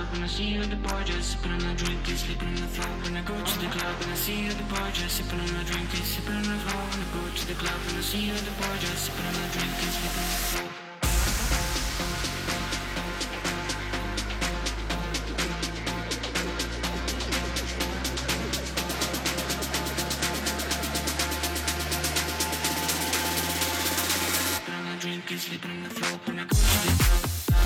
and I see you at the bar, just sipping on a drink, and sleeping on the floor. When I go to the club and I see you at the bar, just sipping on a drink, and sipping on the floor. When I go to the club and I see you at the bar, just sipping on a drink, and sleeping on the floor. Sleeping on the floor when I go to the club.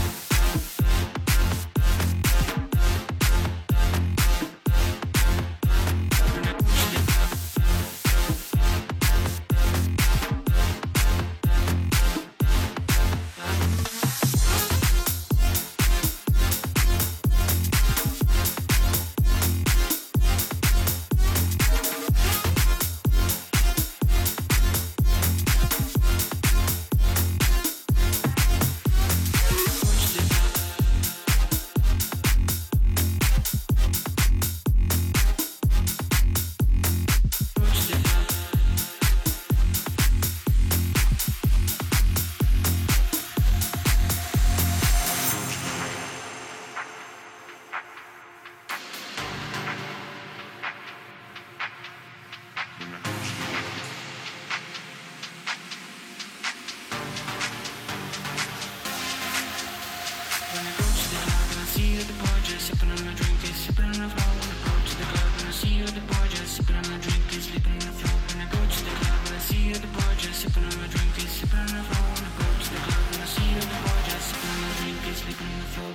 Sipping on a drink, and sipping on the floor. When I go to the club and I see you at the bar, just sipping on a drink, and sleeping on the floor. When I go to the club and I see you at the bar, just sipping on a drink, and sipping on the floor. When I go to the club and I see you at the bar, just sipping on a drink, and sleeping on the floor.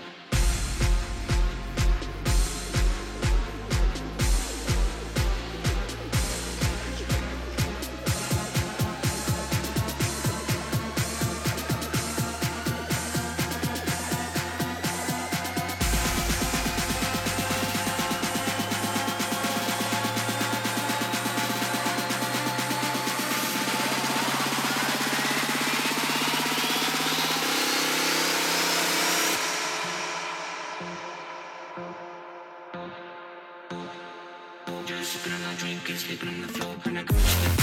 Just sipping on a drink and sleeping on the floor. When I go to the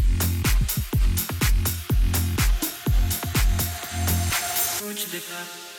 to the club.